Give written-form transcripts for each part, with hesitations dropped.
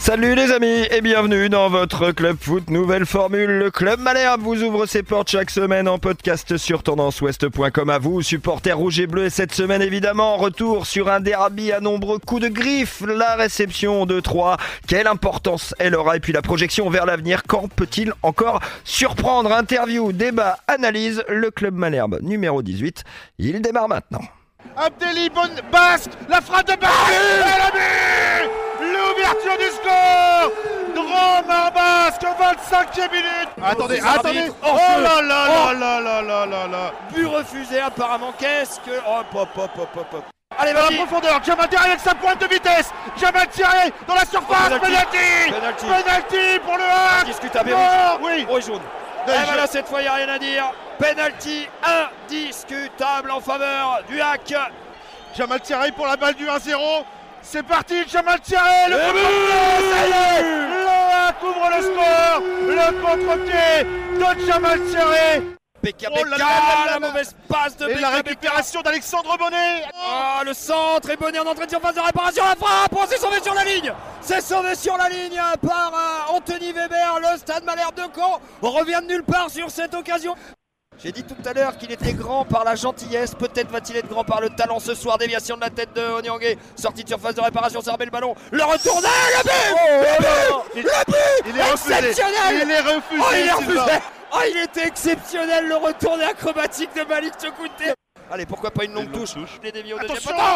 Salut les amis et bienvenue dans votre Club Foot nouvelle formule. Le Club Malherbe vous ouvre ses portes chaque semaine en podcast sur tendanceouest.com. À vous, supporters rouges et bleus. Et cette semaine évidemment, retour sur un derby à nombreux coups de griffe. La réception de Troyes, quelle importance elle aura? Et puis la projection vers l'avenir, quand peut-il encore surprendre? Interview, débat, analyse, le Club Malherbe numéro 18, il démarre maintenant. Abdelli, bonne basque, la frappe de Basque, et la but! L'ouverture du score! Romain Basque, 25e minute! Attendez, oh là là! But refusé apparemment, qu'est-ce que... Hop. Allez, dans la profondeur, Jamal Thierry avec sa pointe de vitesse! Jamal Thierry dans la surface, penalty pour le Hack! Discutable, oui! Oh, jaune. Et voilà, cette fois, il n'y a rien à dire. Penalty indiscutable en faveur du Hack. Jamal Thierry pour la balle du 1-0. C'est parti, Jamal Thierry, le contre-pied, ça y est, le Hack ouvre le score, le contre-pied de Jamal Thierry. Becca, la mauvaise passe de Becca. Et la récupération d'Alexandre Bonnet. Le centre et Bonnet en entrée de surface de réparation, la frappe, c'est sauvé sur la ligne. C'est sauvé sur la ligne par Anthony Weber. Le Stade Malherbe de Caen revient de nulle part sur cette occasion. J'ai dit tout à l'heure qu'il était grand par la gentillesse, peut-être va-t-il être grand par le talent ce soir. Déviation de la tête de Onyangé, sortie de surface de réparation, ça remet le ballon, le retourné, le but, il est refusé. Exceptionnel. Il est refusé. Il était exceptionnel le retourné acrobatique de Malik Tchoukounté. Allez, pourquoi pas une longue touche. Les déviés au deuxième poteau.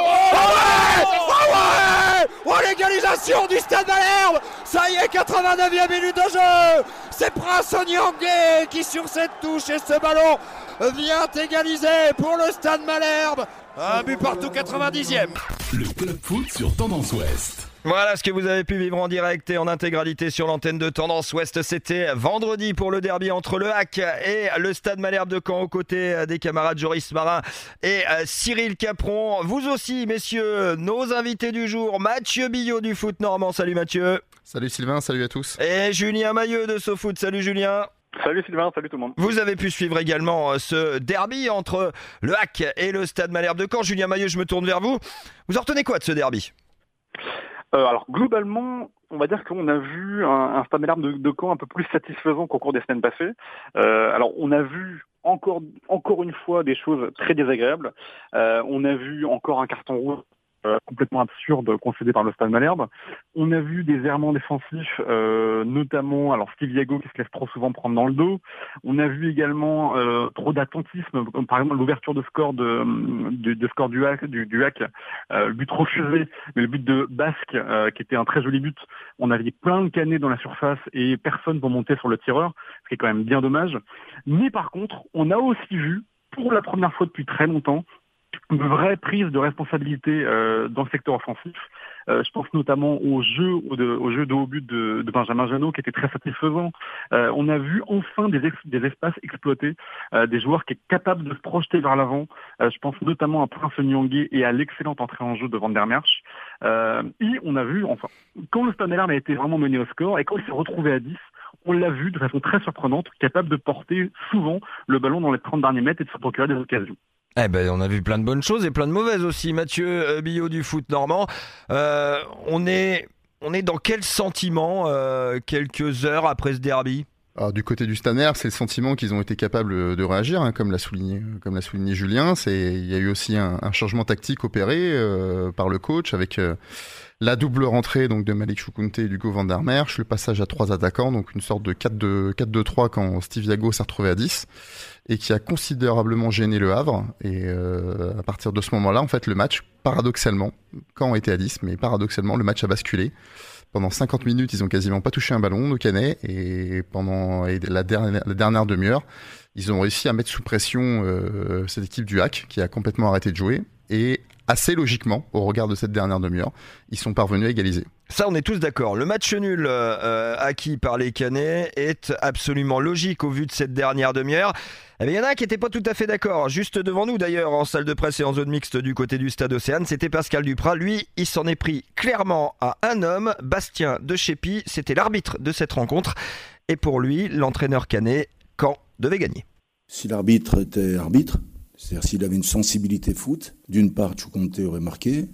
L'égalisation du Stade Malherbe. Ça y est, 89e minute de jeu. C'est Prince Onyangé qui sur cette touche et ce ballon vient égaliser pour le Stade Malherbe. Un but partout, 90e. Le Club Foot sur Tendance Ouest. Voilà ce que vous avez pu vivre en direct et en intégralité sur l'antenne de Tendance Ouest. C'était vendredi pour le derby entre le Hack et le Stade Malherbe de Caen, aux côtés des camarades Joris Marin et Cyril Capron. Vous aussi, messieurs, nos invités du jour, Mathieu Billot du Foot Normand. Salut Mathieu. Salut Sylvain, salut à tous. Et Julien Mailleux de SoFoot. Salut Julien. Salut Sylvain, salut tout le monde. Vous avez pu suivre également ce derby entre le Hack et le Stade Malherbe de Caen. Julien Mailleux, je me tourne vers vous. Vous en retenez quoi de ce derby ? Alors globalement, on va dire qu'on a vu un Stade Malherbe de Caen un peu plus satisfaisant qu'au cours des semaines passées. Alors on a vu encore une fois des choses très désagréables. On a vu encore un carton rouge complètement absurde concédé par le Stade Malherbe. On a vu des errements défensifs, notamment Steve Yago qui se laisse trop souvent prendre dans le dos. On a vu également trop d'attentisme, comme par exemple l'ouverture de score score du Hack, le but refusé, mais le but de Basque qui était un très joli but. On avait plein de canets dans la surface et personne pour monter sur le tireur, ce qui est quand même bien dommage. Mais par contre, on a aussi vu, pour la première fois depuis très longtemps, une vraie prise de responsabilité dans le secteur offensif. Je pense notamment au jeu de haut but de Benjamin Janot qui était très satisfaisant. On a vu enfin des espaces exploités, des joueurs qui sont capables de se projeter vers l'avant. Je pense notamment à Prince Onyangé et à l'excellente entrée en jeu de Van der Merch. Et on a vu, enfin, quand le Stade Malherbe a été vraiment mené au score et quand il s'est retrouvé à 10, on l'a vu de façon très surprenante, capable de porter souvent le ballon dans les 30 derniers mètres et de se procurer des occasions. On a vu plein de bonnes choses et plein de mauvaises aussi. Mathieu Billot du Foot Normand, on est dans quel sentiment quelques heures après ce derby ? Alors, du côté du Stade Malherbe, c'est le sentiment qu'ils ont été capables de réagir, comme l'a souligné Julien. Il y a eu aussi un changement tactique opéré par le coach avec la double rentrée donc de Malik Tchoukounté et d'Hugo Van der Merch, le passage à 3 attaquants, donc une sorte de 4-2-3 quand Steve Yago s'est retrouvé à 10 et qui a considérablement gêné le Havre. Et à partir de ce moment-là, en fait, le match, paradoxalement, Caen était à 10, mais paradoxalement, le match a basculé. Pendant 50 minutes, ils ont quasiment pas touché un ballon, nos Canets, et pendant la dernière demi-heure, ils ont réussi à mettre sous pression cette équipe du Hack, qui a complètement arrêté de jouer, et assez logiquement, au regard de cette dernière demi-heure, ils sont parvenus à égaliser. Ça, on est tous d'accord. Le match nul acquis par les Canets est absolument logique au vu de cette dernière demi-heure. Il y en a qui n'étaient pas tout à fait d'accord. Juste devant nous d'ailleurs, en salle de presse et en zone mixte du côté du stade Océane, c'était Pascal Duprat. Lui, il s'en est pris clairement à un homme, Bastien de Chépy. C'était l'arbitre de cette rencontre. Et pour lui, l'entraîneur canet, Caen devait gagner. Si l'arbitre était arbitre, c'est-à-dire s'il avait une sensibilité foot, d'une part, Tchoukounté aurait marqué.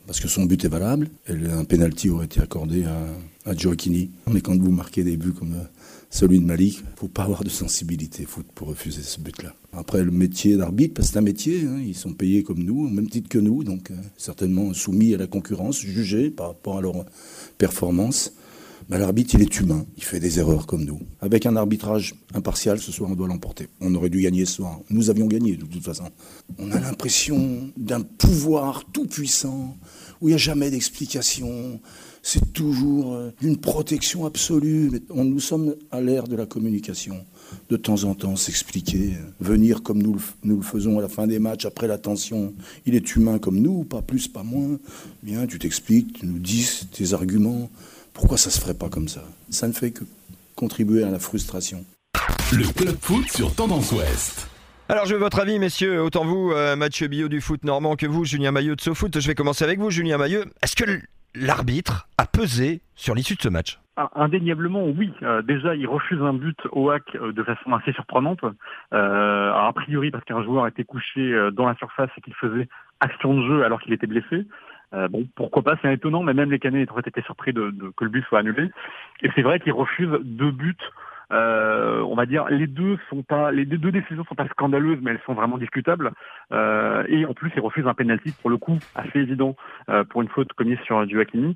parce que son but est valable. Un pénalty aurait été accordé à Gioacchini. Mais quand vous marquez des buts comme celui de Malik, il ne faut pas avoir de sensibilité foot pour refuser ce but-là. Après, le métier d'arbitre, parce que c'est un métier, ils sont payés comme nous, au même titre que nous, donc certainement soumis à la concurrence, jugés par rapport à leur performance. Mais l'arbitre, il est humain, il fait des erreurs comme nous. Avec un arbitrage impartial, ce soir, on doit l'emporter. On aurait dû gagner ce soir. Nous avions gagné, de toute façon. On a l'impression d'un pouvoir tout-puissant, où il n'y a jamais d'explication. C'est toujours une protection absolue. Mais nous sommes à l'ère de la communication. De temps en temps, s'expliquer, venir comme nous le faisons à la fin des matchs, après la tension. Il est humain comme nous, pas plus, pas moins. Bien, tu t'expliques, tu nous dis tes arguments. Pourquoi ça se ferait pas comme ça? Ça ne fait que contribuer à la frustration. Le Club Foot sur Tendance Ouest. Alors je veux votre avis messieurs, autant vous Mathieu Billot du foot normand que vous Julien Maillot de SoFoot. Je vais commencer avec vous Julien Maillot. Est-ce que l'arbitre a pesé sur l'issue de ce match? Indéniablement, oui. Déjà, il refuse un but au hack de façon assez surprenante. A priori, parce qu'un joueur était couché dans la surface et qu'il faisait action de jeu alors qu'il était blessé. Bon, pourquoi pas, c'est étonnant, mais même les Canets auraient été surpris que le but soit annulé. Et c'est vrai qu'il refuse 2 buts. On va dire, les deux décisions sont pas scandaleuses, mais elles sont vraiment discutables. Et en plus, il refuse un penalty pour le coup assez évident pour une faute commise sur Gioacchini.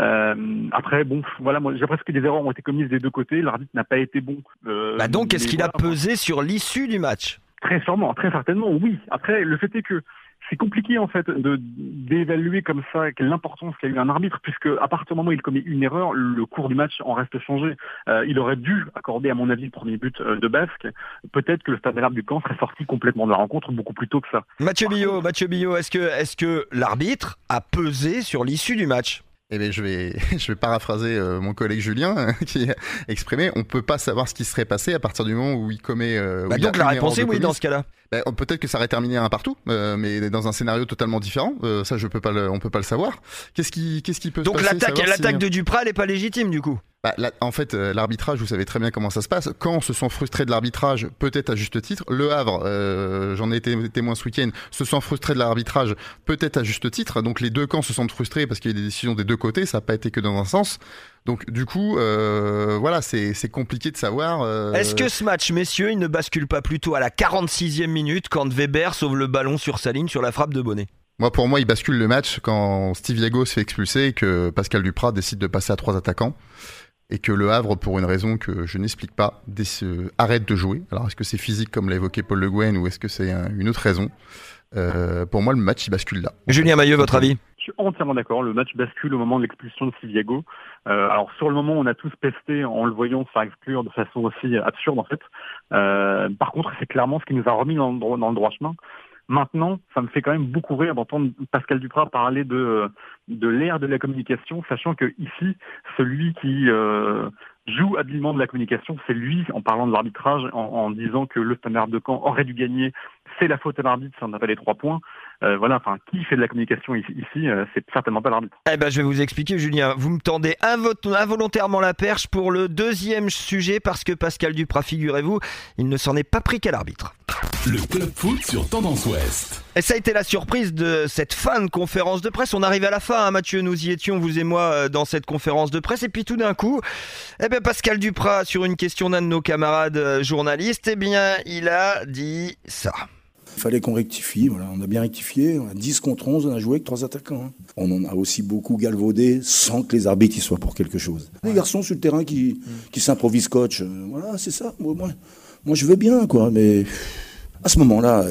Après, bon, voilà, moi j'ai l'impression que des erreurs ont été commises des deux côtés. L'arbitre n'a pas été bon. Donc, est-ce qu'il a pesé sur l'issue du match? Très sûrement, très certainement, oui. Après, le fait est que c'est compliqué en fait d'évaluer comme ça l'importance qu'a eu un arbitre, puisque à partir du moment où il commet une erreur, le cours du match en reste changé. Il aurait dû accorder, à mon avis, le premier but de Basque. Peut-être que le Stade Malherbe du Caen serait sorti complètement de la rencontre beaucoup plus tôt que ça. Mathieu Billot, est-ce que l'arbitre a pesé sur l'issue du match? Eh bien, je vais paraphraser mon collègue Julien qui a exprimé. On peut pas savoir ce qui serait passé à partir du moment où il commet. Donc la réponse est oui dans ce cas-là. Peut-être que ça aurait terminé un partout, mais dans un scénario totalement différent. Ça, on peut pas le savoir. Qu'est-ce qui peut se passer? Donc l'attaque de Duprat, elle est pas légitime du coup. En fait, l'arbitrage, vous savez très bien comment ça se passe. Quand on se sent frustré de l'arbitrage, peut-être à juste titre. Le Havre, j'en ai été témoin ce week-end, se sent frustré de l'arbitrage, peut-être à juste titre. Donc les deux camps se sentent frustrés parce qu'il y a des décisions des deux côtés. Ça n'a pas été que dans un sens. Donc du coup, voilà, c'est compliqué de savoir. Est-ce que ce match, messieurs, il ne bascule pas plutôt à la 46e minute quand Weber sauve le ballon sur sa ligne sur la frappe de Bonnet? Pour moi, il bascule le match quand Steve Yago se fait expulser et que Pascal Duprat décide de passer à 3 attaquants. Et que le Havre, pour une raison que je n'explique pas, arrête de jouer. Alors, est-ce que c'est physique, comme l'a évoqué Paul Le Guen, ou est-ce que c'est une autre raison? Pour moi, le match, il bascule là. Julien Maillot, votre avis? Je suis entièrement d'accord. Le match bascule au moment de l'expulsion de Siviago. Alors, sur le moment, on a tous pesté en le voyant se faire exclure de façon aussi absurde, en fait. Par contre, c'est clairement ce qui nous a remis dans le droit chemin. Maintenant, ça me fait quand même beaucoup rire d'entendre Pascal Duprat parler de l'ère de la communication, sachant que ici, celui qui joue habilement de la communication, c'est lui, en parlant de l'arbitrage, en disant que le Stade Malherbe de Caen aurait dû gagner, c'est la faute à l'arbitre, ça n'a pas les 3 points. Qui fait de la communication ici, c'est certainement pas l'arbitre. Je vais vous expliquer, Julien. Vous me tendez involontairement la perche pour le deuxième sujet, parce que Pascal Duprat, figurez-vous, il ne s'en est pas pris qu'à l'arbitre. Le Club Foot sur Tendance Ouest. Et ça a été la surprise de cette fin de conférence de presse. On arrive à la fin, Mathieu, nous y étions, vous et moi, dans cette conférence de presse. Et puis tout d'un coup, Pascal Duprat, sur une question d'un de nos camarades journalistes, il a dit ça. Il fallait qu'on rectifie, voilà. On a bien rectifié, on a 10 contre 11, on a joué avec 3 attaquants. On en a aussi beaucoup galvaudé sans que les arbitres y soient pour quelque chose. Les garçons sur le terrain qui s'improvisent coach, voilà, c'est ça. Moi je veux bien, quoi, mais à ce moment-là,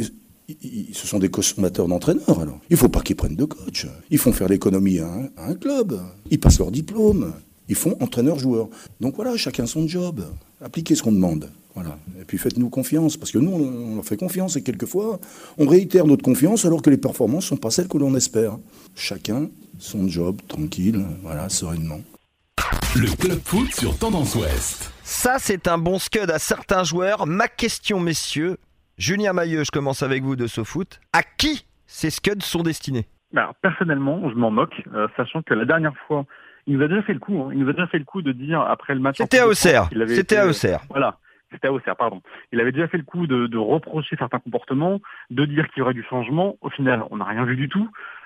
ce sont des consommateurs d'entraîneurs, alors. Il ne faut pas qu'ils prennent de coach. Ils font faire l'économie à un club. Ils passent leur diplôme. Ils font entraîneur-joueur. Donc voilà, chacun son job. Appliquez ce qu'on demande. Voilà. Et puis faites-nous confiance, parce que nous, on leur fait confiance. Et quelquefois, on réitère notre confiance alors que les performances ne sont pas celles que l'on espère. Chacun son job, tranquille, voilà, sereinement. Le Club Foot sur Tendance Ouest. Ça, c'est un bon scud à certains joueurs. Ma question, messieurs, Julien Maillot, je commence avec vous de SoFoot. À qui ces scuds sont destinés? Personnellement, je m'en moque, sachant que la dernière fois, il nous a déjà fait le coup. Il nous a déjà fait le coup de dire, après le match... C'était à Auxerre. Voilà. C'était à Auxerre, pardon. Il avait déjà fait le coup de reprocher certains comportements, de dire qu'il y aurait du changement. Au final, on n'a rien vu du tout.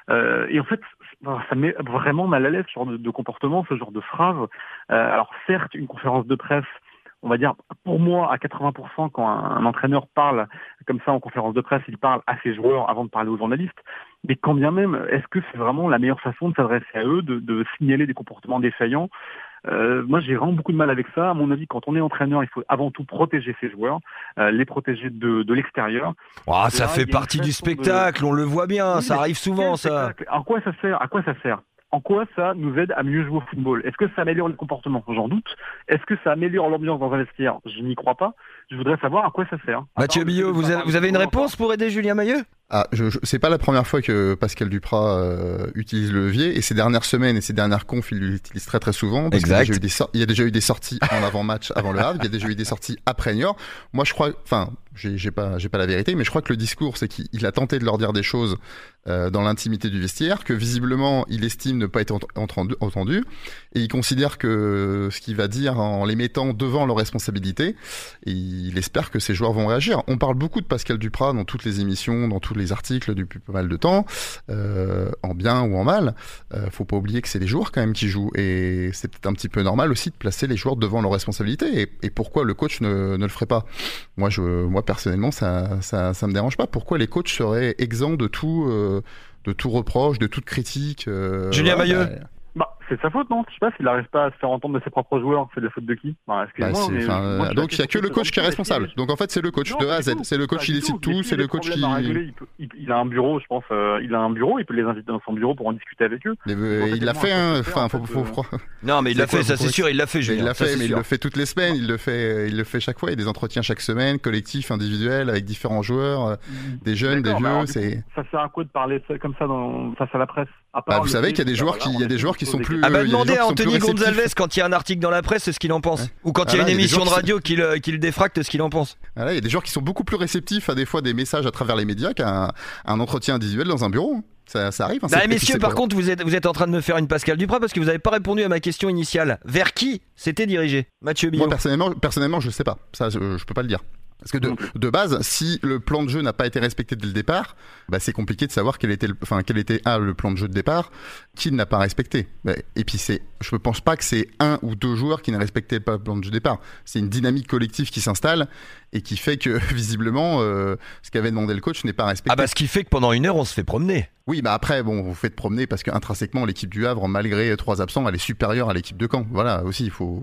Et en fait, ça met vraiment mal à l'aise ce genre de comportement, ce genre de phrase. Alors certes, une conférence de presse, on va dire, pour moi, à 80%, quand un entraîneur parle comme ça en conférence de presse, il parle à ses joueurs avant de parler aux journalistes. Mais quand bien même, est-ce que c'est vraiment la meilleure façon de s'adresser à eux, de signaler des comportements défaillants? Moi, j'ai vraiment beaucoup de mal avec ça. À mon avis, quand on est entraîneur, il faut avant tout protéger ses joueurs, les protéger de l'extérieur. Oh, ça fait partie du spectacle, on le voit bien, Oui, ça arrive souvent, ça. À quoi ça sert? À quoi ça sert? En quoi ça nous aide à mieux jouer au football? Est-ce que ça améliore le comportement? J'en doute. Est-ce que ça améliore l'ambiance dans un vestiaire? Je n'y crois pas. Je voudrais savoir à quoi ça sert. Mathieu Billot, vous avez une réponse pour aider Julien Mailleux? C'est pas la première fois que Pascal Duprat utilise le levier, et ces dernières semaines et ces dernières confs, il l'utilise très très souvent. Parce exact. Il y a déjà eu des sorties en avant-match avant le Havre, il y a déjà eu des sorties après Niort. Moi, je crois, enfin, j'ai pas la vérité, mais je crois que le discours, c'est qu'il a tenté de leur dire des choses dans l'intimité du vestiaire, que visiblement il estime ne pas être entendu, et il considère que ce qu'il va dire en les mettant devant leurs responsabilités, et il espère que ces joueurs vont réagir. On parle beaucoup de Pascal Duprat dans toutes les émissions, dans tous les articles depuis pas mal de temps, en bien ou en mal. Faut pas oublier que c'est les joueurs quand même qui jouent, et c'est peut-être un petit peu normal aussi de placer les joueurs devant leurs responsabilités. Et pourquoi le coach ne le ferait pas? Moi personnellement, ça me dérange pas. Pourquoi les coachs seraient exempts de tout reproche, de toute critique? Julien Mailleux. C'est de sa faute, non? Je sais pas s'il n'arrive pas à se faire entendre de ses propres joueurs. C'est de la faute de qui? Excusez-moi, donc il y a que le coach qui est responsable. Donc en fait, c'est le coach de A à Z. C'est le coach qui décide tout. C'est le coach qui. Il a un bureau, je pense. Il a un bureau. Il peut les inviter dans son bureau pour en discuter avec eux. Il l'a fait. Enfin, faut croire. Non, mais il l'a fait. Ça, c'est sûr. Il l'a fait. Il l'a fait, mais il le fait toutes les semaines. Il le fait chaque fois. Il y a des entretiens chaque semaine, collectifs, individuels, avec différents joueurs, des jeunes, des vieux. Ça sert à quoi de parler comme ça face à la presse? Vous savez qu'il y a des joueurs qui sont plus. Demandez à Anthony Gonzalez quand il y a un article dans la presse ce qu'il en pense, ou quand il y a une émission de radio qui le défracte ce qu'il en pense. Il y a des joueurs qui sont beaucoup plus réceptifs à des fois des messages à travers les médias qu'à un entretien individuel dans un bureau. Ça arrive. Messieurs, par contre, vous êtes en train de me faire une Pascal Duprat parce que vous n'avez pas répondu à ma question initiale. Vers qui c'était dirigé, Mathieu Billot? Moi, personnellement, je sais pas. Ça, je peux pas le dire. Parce que de base, si le plan de jeu n'a pas été respecté dès le départ, c'est compliqué de savoir quel était le plan de jeu de départ, qui ne l'a pas respecté. Et puis je ne pense pas que c'est un ou deux joueurs qui ne respectaient pas le plan de jeu de départ. C'est une dynamique collective qui s'installe et qui fait que visiblement, ce qu'avait demandé le coach n'est pas respecté. Ce qui fait que pendant une heure, on se fait promener. Oui, après, vous faites promener parce qu'intrinsèquement, l'équipe du Havre, malgré 3 absents, elle est supérieure à l'équipe de Caen. Voilà, aussi, il faut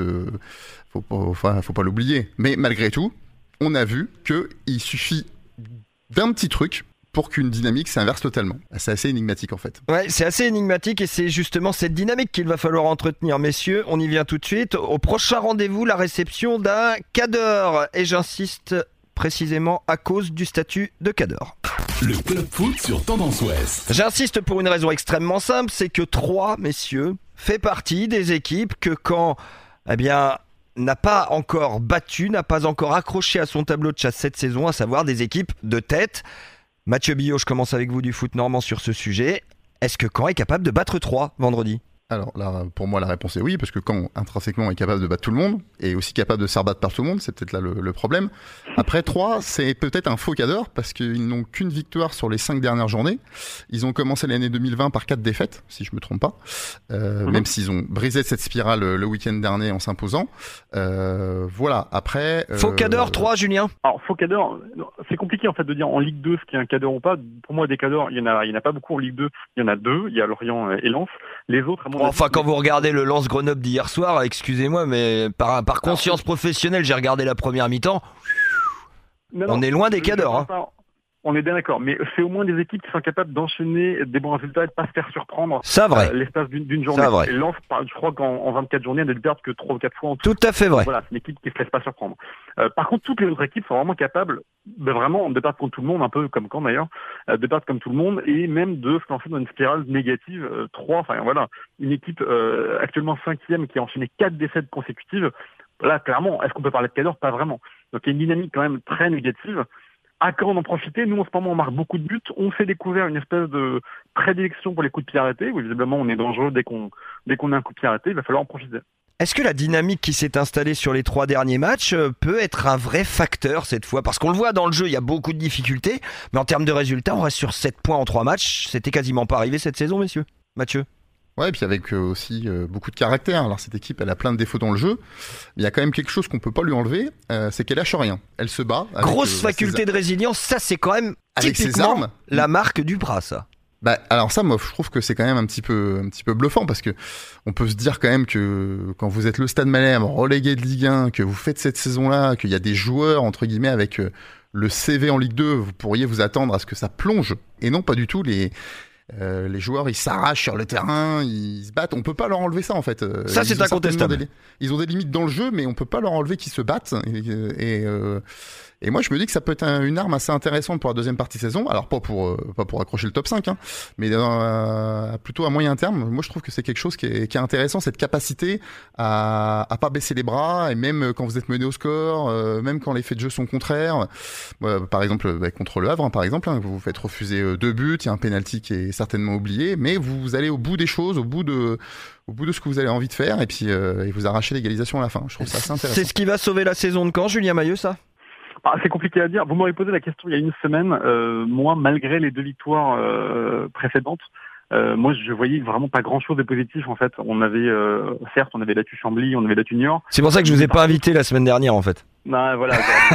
pas l'oublier. Mais malgré tout, on a vu qu'il suffit d'un petit truc pour qu'une dynamique s'inverse totalement. C'est assez énigmatique en fait. Ouais, c'est assez énigmatique et c'est justement cette dynamique qu'il va falloir entretenir, messieurs. On y vient tout de suite. Au prochain rendez-vous, la réception d'un cadre. Et j'insiste précisément à cause du statut de cadre. Le Club Foot sur Tendance Ouest. J'insiste pour une raison extrêmement simple, c'est que Troyes, messieurs, fait partie des équipes que quand, n'a pas encore battu, n'a pas encore accroché à son tableau de chasse cette saison, à savoir des équipes de tête. Mathieu Billot, je commence avec vous du foot normand sur ce sujet. Est-ce que Caen est capable de battre Troyes vendredi ? Alors là, pour moi, la réponse est oui, parce que Caen, intrinsèquement, est capable de battre tout le monde, et aussi capable de se faire battre par tout le monde, c'est peut-être là le problème. Après, Troyes, c'est peut-être un faux cadre, parce qu'ils n'ont qu'une victoire sur les 5 dernières journées. Ils ont commencé l'année 2020 par 4 défaites, si je me trompe pas, même s'ils ont brisé cette spirale le week-end dernier en s'imposant. Voilà, après... Faux cadre, Troyes, Julien ? Alors, faux cadre, c'est compliqué en fait de dire en Ligue 2 ce qui est un cadre ou pas. Pour moi, des cadres, il y en a pas beaucoup en Ligue 2, il y en a 2, il y a Lorient et Lens. Les autres, à mon avis, quand vous regardez le Lens Grenoble d'hier soir, excusez-moi, mais par conscience professionnelle, j'ai regardé la première mi-temps. On est loin des cadors. On est bien d'accord, mais c'est au moins des équipes qui sont capables d'enchaîner des bons résultats et de ne pas se faire surprendre l'espace d'une journée. Ça, vrai. Et Lens, je crois qu'en 24 journées, elle ne perd que 3 ou 4 fois en tout. Tout à fait vrai. Voilà, c'est une équipe qui ne se laisse pas surprendre. Par contre, toutes les autres équipes sont vraiment capables de perdre contre tout le monde, un peu comme Caen d'ailleurs, de perdre comme tout le monde et même de se lancer dans une spirale négative. Une équipe actuellement 5e qui a enchaîné 4 défaites consécutives. Là, clairement, est-ce qu'on peut parler de cadre ? Pas vraiment. Donc il y a une dynamique quand même très négative. À Caen en profiter, nous en ce moment on marque beaucoup de buts, on s'est découvert une espèce de prédilection pour les coups de pied arrêtés, où visiblement on est dangereux dès qu'on a un coup de pied arrêté, il va falloir en profiter. Est-ce que la dynamique qui s'est installée sur les 3 derniers matchs peut être un vrai facteur cette fois? Parce qu'on le voit dans le jeu, il y a beaucoup de difficultés, mais en termes de résultats, on reste sur 7 points en 3 matchs. C'était quasiment pas arrivé cette saison, messieurs. Mathieu? Ouais, et puis avec aussi beaucoup de caractère. Alors cette équipe, elle a plein de défauts dans le jeu. Mais il y a quand même quelque chose qu'on peut pas lui enlever, c'est qu'elle lâche rien. Elle se bat. Avec, grosse faculté de résilience, ça c'est quand même avec typiquement ses armes. La marque du bras, ça. Bah, alors ça, moi, je trouve que c'est quand même un petit peu bluffant parce que on peut se dire quand même que quand vous êtes le Stade Malherbe relégué de Ligue 1, que vous faites cette saison-là, qu'il y a des joueurs entre guillemets avec le CV en Ligue 2, vous pourriez vous attendre à ce que ça plonge et non pas du tout. Les joueurs, ils s'arrachent sur le terrain, ils se battent. On peut pas leur enlever ça en fait. Ça, c'est incontestable. Ils ont des limites dans le jeu, mais on peut pas leur enlever qu'ils se battent. Et moi, je me dis que ça peut être une arme assez intéressante pour la deuxième partie de saison. Alors pas pour accrocher le top 5, hein, mais plutôt à moyen terme. Moi, je trouve que c'est quelque chose qui est intéressant, cette capacité à pas baisser les bras, et même quand vous êtes mené au score, même quand les faits de jeu sont contraires. Par exemple, contre le Havre, hein, par exemple, hein, vous vous faites refuser 2 buts, il y a un penalty qui est certainement oublié, mais vous allez au bout des choses, au bout de ce que vous avez envie de faire, et puis et vous arrachez l'égalisation à la fin. Je trouve ça assez intéressant. C'est ce qui va sauver la saison de Caen, Julien Mailleux, ça? C'est compliqué à dire. Vous m'aurez posé la question il y a une semaine. Moi, malgré les 2 victoires précédentes, moi, je voyais vraiment pas grand-chose de positif en fait. On avait, certes, on avait battu Chambly, on avait battu Niort. C'est pour ça que je vous ai pas invité la semaine dernière en fait. Non, voilà.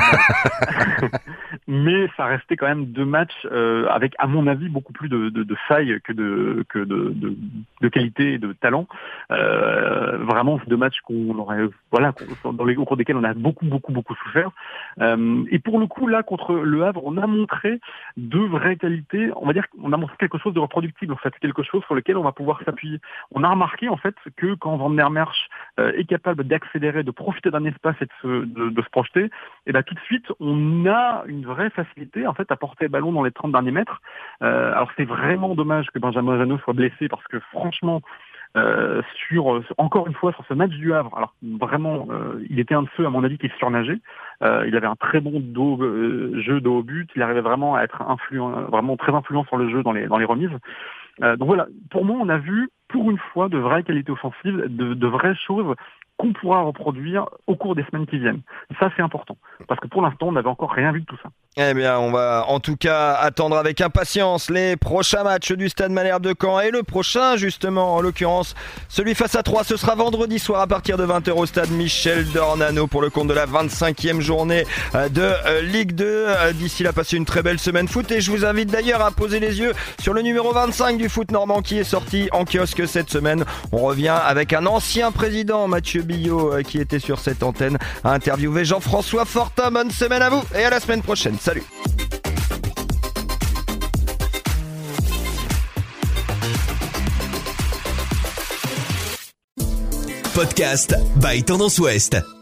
Mais ça restait quand même 2 matchs avec, à mon avis, beaucoup plus de failles que de qualité et de talent. Vraiment, 2 matchs qu'on aurait, au cours desquels on a beaucoup souffert. Et pour le coup, là, contre le Havre, on a montré 2 vraies qualités. On va dire qu'on a montré quelque chose de reproductible, en fait, quelque chose sur lequel on va pouvoir s'appuyer. On a remarqué, en fait, que quand Van der Merch est capable d'accélérer, de profiter d'un espace et de se projeter, et là tout de suite on a une vraie facilité en fait à porter le ballon dans les 30 derniers mètres. Alors c'est vraiment dommage que Benjamin Jeannot soit blessé parce que franchement encore une fois sur ce match du Havre, alors vraiment il était un de ceux à mon avis qui surnageait. Il avait un très bon jeu de haut but, il arrivait vraiment à être vraiment très influent sur le jeu dans les remises. Donc voilà, pour moi on a vu pour une fois de vraies qualités offensives, de vraies choses qu'on pourra reproduire au cours des semaines qui viennent. Ça, c'est important. Parce que pour l'instant, on n'avait encore rien vu de tout ça. Eh bien, on va en tout cas attendre avec impatience les prochains matchs du Stade Malherbe de Caen. Et le prochain, justement, en l'occurrence, celui face à Troyes, ce sera vendredi soir à partir de 20h au stade Michel Dornano pour le compte de la 25e journée de Ligue 2. D'ici là, passez une très belle semaine foot. Et je vous invite d'ailleurs à poser les yeux sur le numéro 25 du foot normand qui est sorti en kiosque cette semaine. On revient avec un ancien président, Mathieu Billot, qui était sur cette antenne, à interviewer Jean-François Fortin. Bonne semaine à vous et à la semaine prochaine. Salut. Podcast by Tendance Ouest.